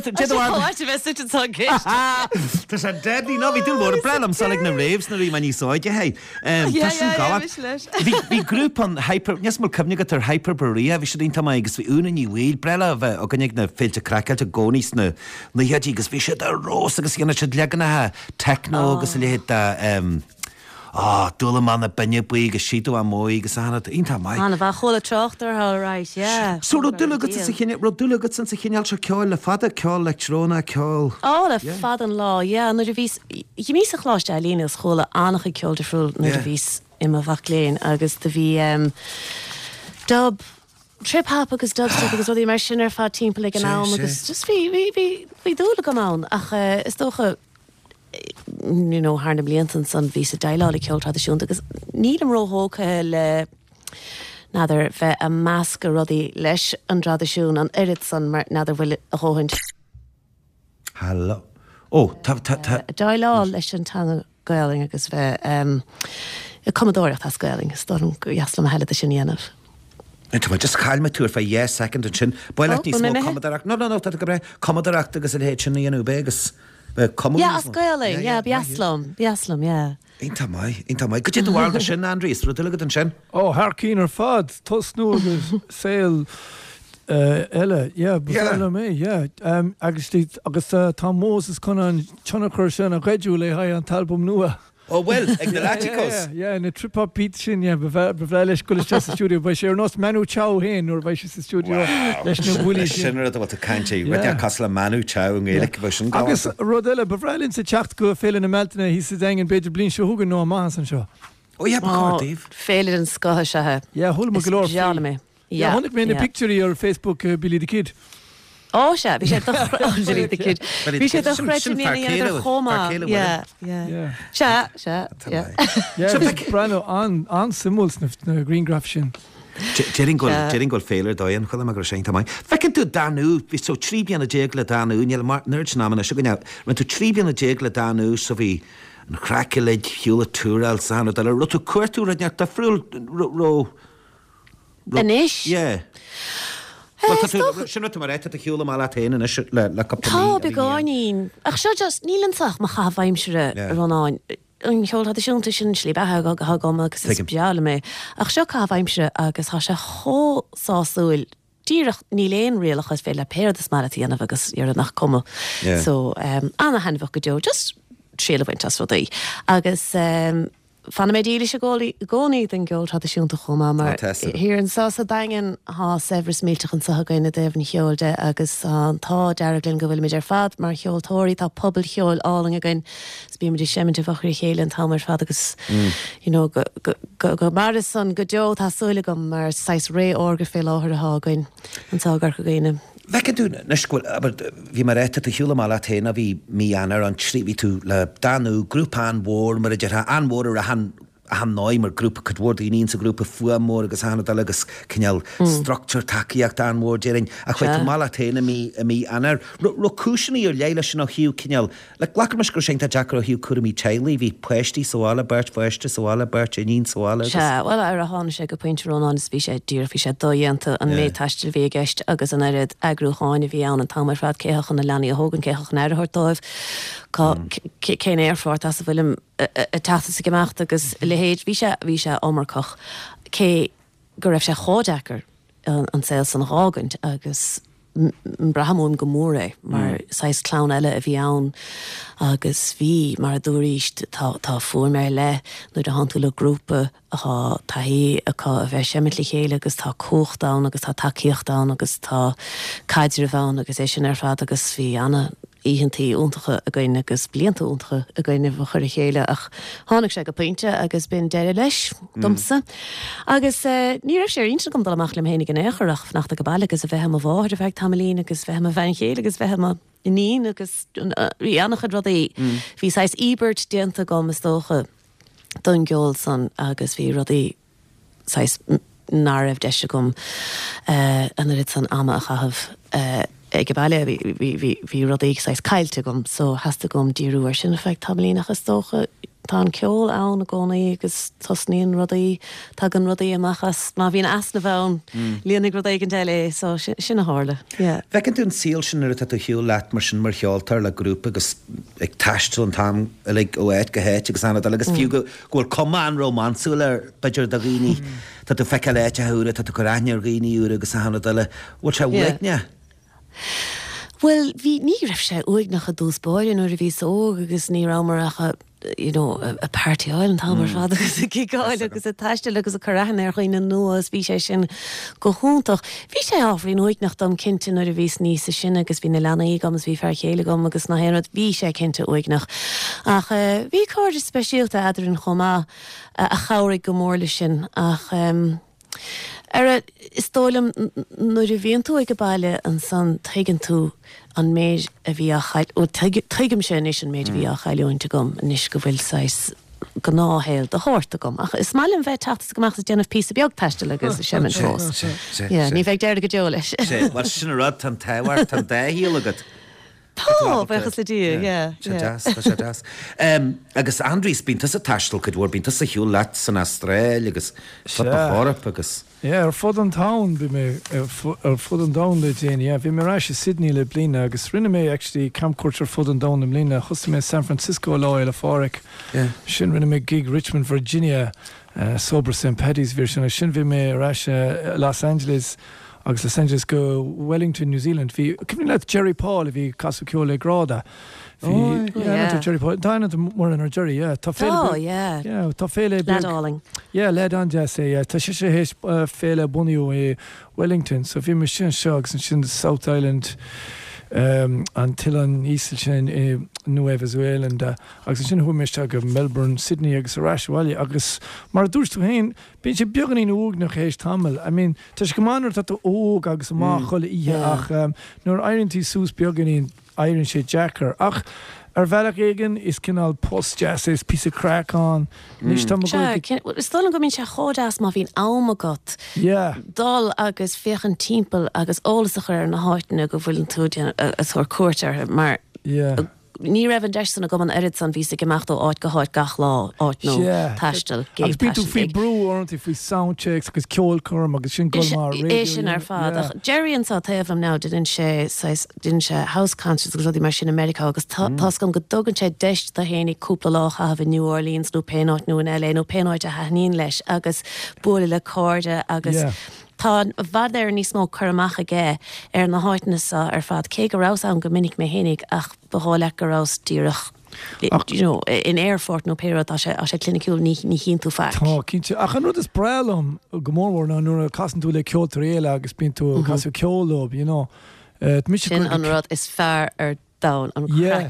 Tá sé deadly no, bhí tú mór brelam salig na raves na rí man níosáide, hei. Tá sin galanta. Bhí grúp an hyper, nes mul cymnig ar Hyperborea, bhí sé dínta mai agus bhí úna ní bhil brela bheith o gynnig na feilte cracailte gcónís na hiadí agus bhí sé da rós agus gynna sé legan techno agus lehéad dúla manna benne buí agus siadú a móí agus anna ínta mai. Anna bheith chola trochttar all right, yeah. So rodúlagat sa chineal se ceáil le fada ceáil lectrona ceáil. Le fad an lá, yeah, nuair a bhís mí a chláiste a lína chola annacha ceáil de friúil nuair a bhís imime bhach léin agus de bhí dub trip hop agus dubstep agus rudí mar sin ar fad timp le an am agus just bhí dúla go mán ach is dócha Harna bliantan san ví a dailála ceol tradiisiún agus nílam róthócha le nadidir bheith a másca rudí leis an tradiisiún an irid san mar nadidir bhfuil a hóhaint. Hello. Dailá leis an tanga gailing agus bheith i commodóireacht a scaling, stolum go jaslam a heile sin dhéanamh. Tá just caiilme túr fa dhé second an sin buile ní comach no tá go bre comach agus a héit sin íanú bégus scoile Biaslam. Inta mai go dtí bhil sin Andrís ru tuigad an sin? Ó Har cín ar fad tosnú agus saoil eile mé agus tá Moses chun an tena chuir sin a réidú le ha an talbum nua. Oh well, ag na Laticos. Na trip beat sin befleis go sa stúdio bei sé nos Manu Chao hen or bei sa stúdio leis na bhí sin a bhil caiinte ru casla Manu Chao an éile bh sin agus rodile befreilinn sa techt go féile na meltena hí sa dagen beidir blin se thugan nó más an seo. Ó Cardiff. Féile an scothe sethe. Ja thula mo golóir. Mé. Ja honnig mé na picturí ar Facebook Billy the Kid. Se bhí sé bhí sé doreitiní chomá se breno an simúls na Greengraf sin. Jerin goil féidir dóin chuile mar sé mai. Fecinn tú danú hí so tríbíanna déag le danú neal mar nerdnána se gine ran tú tríbíanna déag le danú so bhí an crackleid hiúla túráil sanna le rutú cuairtú neart a friúil Inis? Sinna mar réite a hiúla má taine le Tá be gáín ach seo just nílanach má chahaimsere ranáin. An cheol hat siúnta sin slí bethe go gom agus is beala mé. Ach seo chahaimsere agus tá se chósáúil díireach ní léon réalachas fé le péirdas maratíanamh agus ar nach cuma. So anna henmhah go deo just trílehaint as rudaí. Agus fanna mé díla se gcónaí den geol tradiisiúnta chumá mar hir an sása dagen há sefras mílteach an saghaine déobh cheolde agus tá dearglinn go bhfuil mid ar fad mar cheoltóirí tá pobl cheol áling again bí mé séimiinte fachir chéile an támar fad agus go mar san go deo tá súla go mar 6 ré orga fé láthir a hágain an tágar go gaine. Fecinn tú nascuil bhí mar réite a hiúla má taine bhí mí anar an tríbhí tú le danú grúpán mhór mar idir anmhór a han náim mar grúpa chudhór í níon sa grúpa fuamór agus hána agus cineal structure takeíocht anmhór déing a chuid má taine mí anar ro cúisinaí ar léile sin á hiú cineal le glachar mas gur sé a Jackar hiú chuí teilí hí puistí sála beirt fuiste sála beirt níon sála. Well ar a hána sé go pointrónán is bhí sé dúr fi sé dóhéanta an mé taiste bhí gist agus an airad agrúáinna bhí an tamar fad céchan na leanaí a hógan céach neirthirtáibh cé éirfort as bhfuilm a tata sa gemacht agus lehéid bhí sé ommarcach cé go raibh sé chádeacar an saoil san rágant agus brahamún go mór mar 6 clán eile a bhí ann agus bhí mar a dúríist tá fuair mé le nuair a hanú le grúpa a taí a bheith seimiitli chéile agus tá cóchtán agus tá takeíochtán agus tá caididir bhán agus é sin ar fad agus bhí anna íhantí úntacha a gine agus blianta úntacha a gine bh chuir chéile ach tháinig sé go pointe agus bin deire leis domsa. Agus ní raibh sé intra gom amach le hénig an écharach nach go bailile agus a bheithe a bháir a bheith tamlín agus bheithe a bhain chéile agus bheithe iní agus í annachchad rudaí hí 6 Ebert déanta gom is dócha don geol san agus bhí rudaí 6 náibh deise gom an rit san ama a chahabh ag baile bhí rudaí 6 caiilte gom so heasta gom díúir sin feic tamlíachchas dócha tá an ceol ann a gcónaí agus tosníon rudaí tá an rudaí amachchas má bhíon asna bhein líananig rudaí an déile so sin hála. Fecinn tú an síl sin ar tú hiú leat mar sin mar cheoltar le grúpa agus ag taistú an tam le óid go héit agus anna agus fiú gohfuil comá an románsú le beidir do rií tá tú feice leite thuúra tá tú go rainear rií úra agus anna bhil se bhne? Well, hí ní raibh sé uig nach a dús báin nuair a bhí óg agus ní ramaracha a partíáil an tamar fad agus a ciáil agus a taiiste agus a chorahan ar chuoine nuas bhí sé sin go húntaach. Bhí sé áhrín uig nach dom cinnte nuair a bhís níos sin agus bhí na lenaí agus bhí fear chéile gom agus na héad bhí sé cinnte uig nach. Ach bhí cóir speisialta idir an chomá a chairigh go mórla sin ach is tólam nuair a bhíon tú ag go baile an san taigen tú an méid a bhí a chail ó taigim sé is an méid a bhí a chailúinte gom níos go bhfuil 6 go náhéil de háirta gom. Ach is máilm bheith tatas goach déanamh pí beag teiste agus semin fós. Ní bheith deir go deo leis. Mar sin rud tan tahhar tan déhíí agad. Tá bheitchas le dí agus Andrís bíntas a taistal go bhór bíntas a hiú leat san Austrráil agus thorap agus. Yeah, fod an town bhí mé fod an down le déine, yeah, bhí mé ráis Sydney le bliana agus rinne mé actually campculture fod an down am bliana, chusta mé San Francisco lá le fáric. Yeah. Sin rinne mé gig Richmond, Virginia, sober St. Paddy's version. Sin bhí mé ráis Los Angeles agus Los Angeles go Wellington, New Zealand. Bhí cumní le Jerry Paul a bhí casú ceol le gráda. yeah. Jerry Paul, dána mar an ar Jerry, yeah. Tá féile yeah. yeah, tá féile Ledáling. yeah, led on just say tá sé héis féile buniú i Wellington, so bhí me sin segus an sin South Island an til an ísil sin i Nueva Zealand agus sin thuimiiste go Melbourne, Sydney agus arráisháile agus mar dúirú hain bín sé beganí óg nach hééis tamil. I mean, tá sé gománar tá óg agus má chola ihe ach nuair airintí sús beganí airann sé Jackar ach bhealach éigen is cinál post-jazz is pí crack an níos tá Stolan go mín se chodáas má bhín ámagat. Dal agus féchan timppel agus ólasach ar na háitna go bhfuiln túin a thu cuairtear mar ní raibhann deissan a go an erid san ví gemacht áit go háit gach lá áit nó taistal agus bíú fao brú orintí fao soundchecks agus ceolcurm agus sin go mar é sin ar fád. Jerry an tá taobhm ná din sé house concerts go dí mar sin America agus tá gom go dogann sé deist a hénig cúpla lá a New Orleans nó péáit nó in LA nó péáit a hanín leis agus bula le corde agus tá bhd ar níos mó chuach aige ar na háitnasa ar fad cé go rás an go minic mé hénig ach beáile go rás díireach in airfort nó péad a sé clinicúil ní chin tú fe. Tá cinnte ach an rud is brelam gomórhór ná nuair a casan tú le ceoltar éile agus bíon tú casú ceolób, sin an rud is fearr ar down an nuair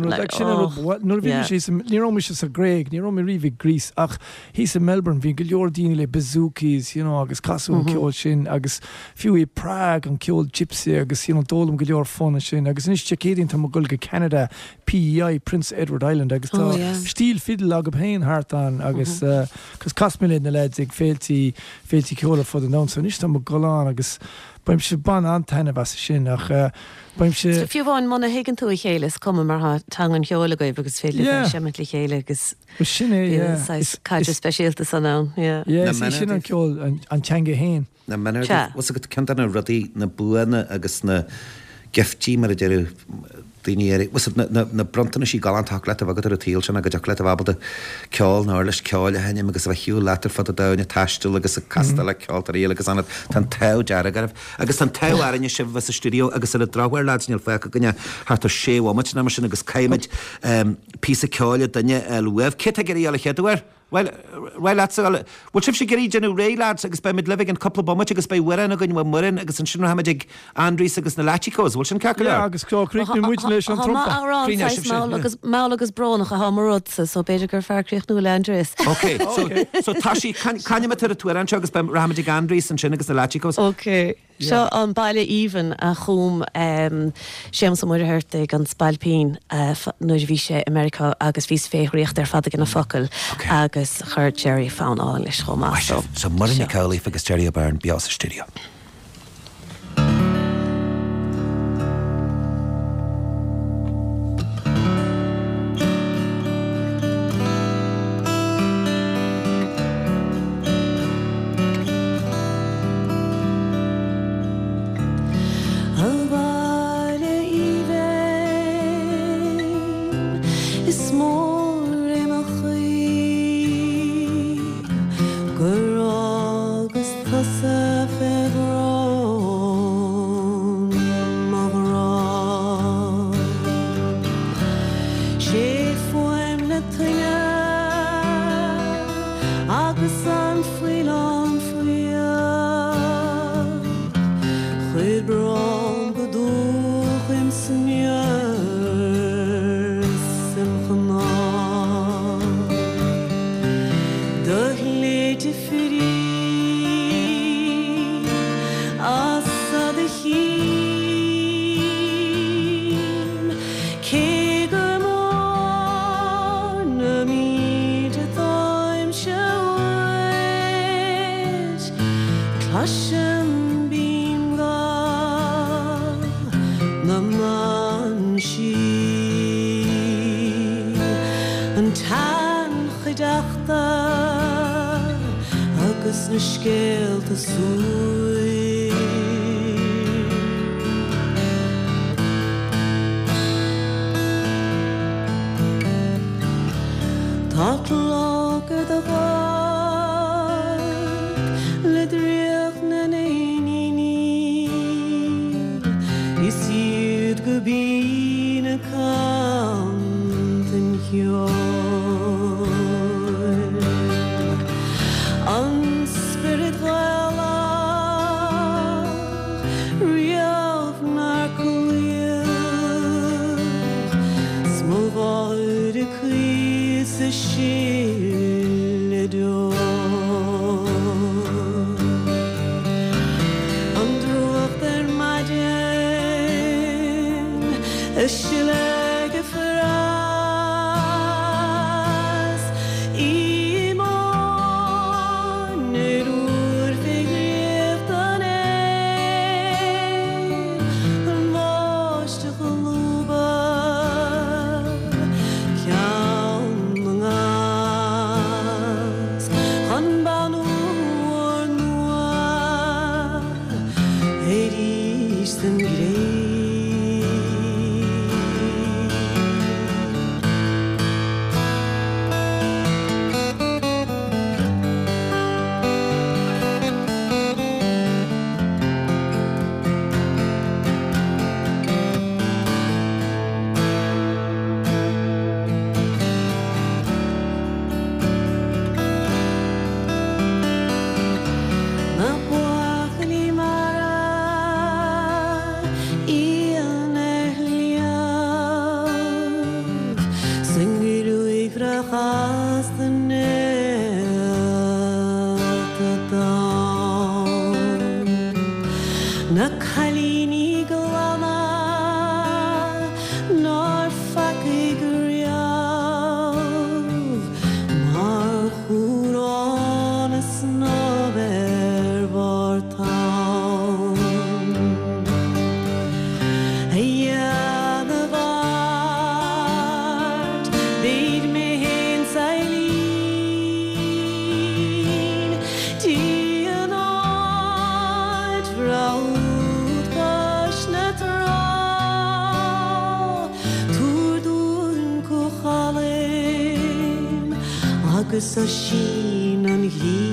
bhí sé ní mis a gréig, ní mé rihí grís ach hí sa Melbourne hín go leor daoine le bazookies agus casú an ceol sin agus fiú i Prague an ceol gypsy agus dólam go leor fána sin agus níos céadín tá go go Canada PEI Prince Edward Island agus tá stíl fidal a go péin hartán agus cos casmilid na leid ag féiltí ceola fod an down so níos tá goán agus baim se ban antainine bas sin ach baim se fiúháin mna higann tú chéiles cum mar tan an cheola goibh agus féile semitli chéile agus sinné caiidir speisialta san ná sin an ceol an teanga héin. Na man was go cean na rudí na buanna agus na giftí mar a deirú daine was na brontainna sí galantach le a bhagad ar a tíil sin a go deach le a bhbal ceáil ná leis ceáil a heine agus bheith hiú letar fad a dana taistú agus a castal le ceáil ar éile agus anna tan tah dearagah agus tan tahairine si bheits a stúdio agus a drahhair láidníil fe gonne hartar séhhaid na mar sin agus caiimiid pí a ceáile danne luamh kit a geí eile cheadúir. Well, sib sé geí genú réilead agus be mid levig an couple bomma agus bei weran a gon murin agus an sin haimeig Andrís agus na Lachicos, bhil sin ceile agus cláríú mu leis an trompa agus má agus brnach a hamarrósa so beidir gur fearcríocht nó le Andrés. Ok, so tá sí canime tar a tuair an agus be raimiig Andrís an sin agus na Lachicos. Ok. Seo an bailile even a chum séam sa muir hirte an spailpín nuair bhí sé America agus vís féhríocht ar fada gan na focail agus chur Jerry fán áin leis chomá. So murin Cowley agus Jerry O'Byrne bí sa studio. agus na scéalta súil. Tá lágad a bhaid le dríoch na naoíní, is iad go bí na cant an cheoil. An spirit ghailach riamh mar cúiamh, smó bhaid a cuí sa síle dó. An druach ar maidin a sileg a faras, imán ar úr figriacht an an bháiste go lúba, ceann mangas, chun banú ar nua, éiris den gré. Na buachani mara íon ehliamh, singirú ifrachas the nelta dawn. Na chalíní glama nor facig riamh, mar chúrán a snob vor town. The vart bid me hen sailin, dían áid vraud gas na trá, túr dún cuchalim agus a sin an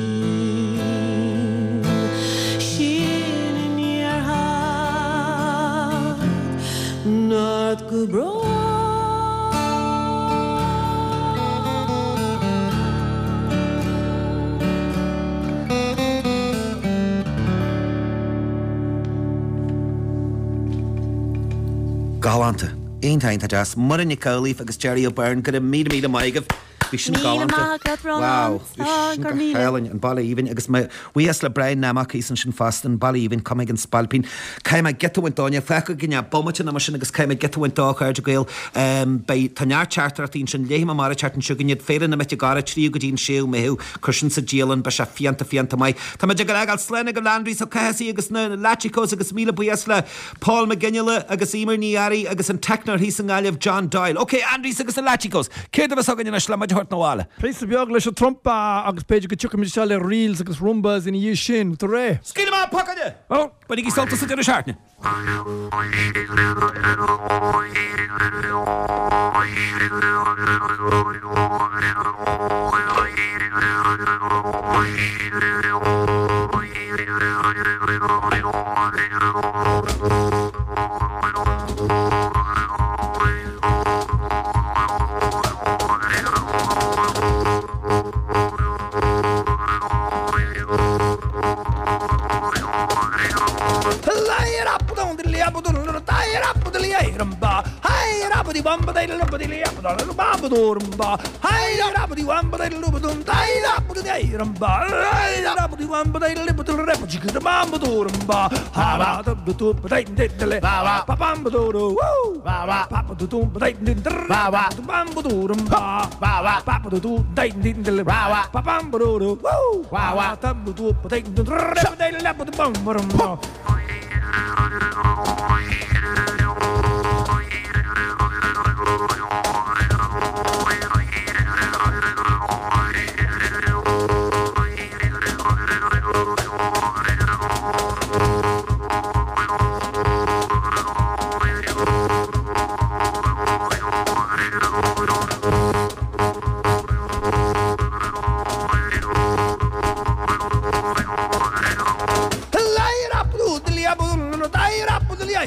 ghín, sin in your heart, not go bro. Galanta. Eintain tá jazz mar in Nicolaí agus Jerry O'Byrne go mí maigah. Bhí sin galanta. Wow. Helen an balla even agus we le Brian namach is sin fast an balla even coming in spalpin. Caim getu in Donia fecha gine bomate na sin agus caim getu in dog ar gail bei tanar charter tin sin leim mar chartan sugan yet férin na mete gara trí go dín séu mehu cushion sa Jelan be fianta mai. Tá me gal slena go Landry so casi agus na lachicos agus míle buesla Paul McGinnill agus Emer Niari agus an technar hí san of John Doyle. Okay, Andrew agus na lachicos. Céad a sagan na slama hort na wala. Prís beag leis a trompa agus peidir go tucha mis le reels agus rumbas in dhé sin tá ré. Scíle má pakade. Oh, but í salta sa de shartne.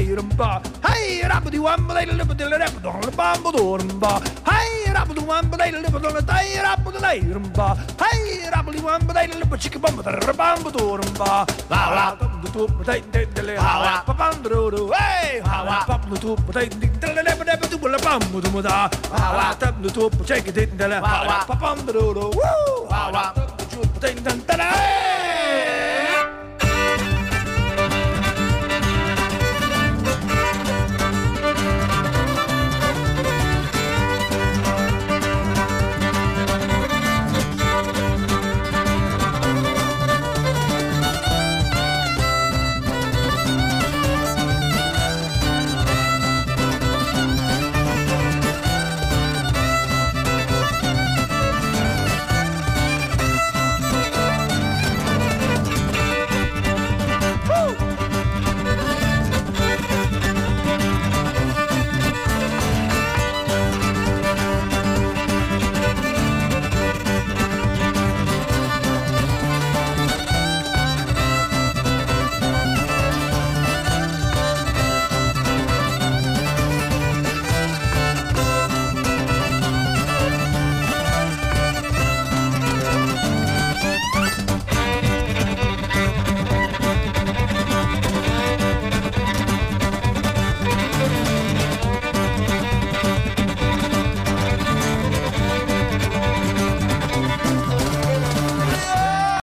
rumba. Hey, rabba do one, but I live the rap on the bamboo rumba. Hey, rabba do one, but I live on the day rabba the rumba. Hey, rabba do one, but I live a chicken bumba the bamboo rumba. La the two, but I did the la papandro. Hey, how I pop the two, but I did the never do the bamboo to Muda. How I tap the two, check it in the la papandro. Woo! How I tap the two, but I didn't.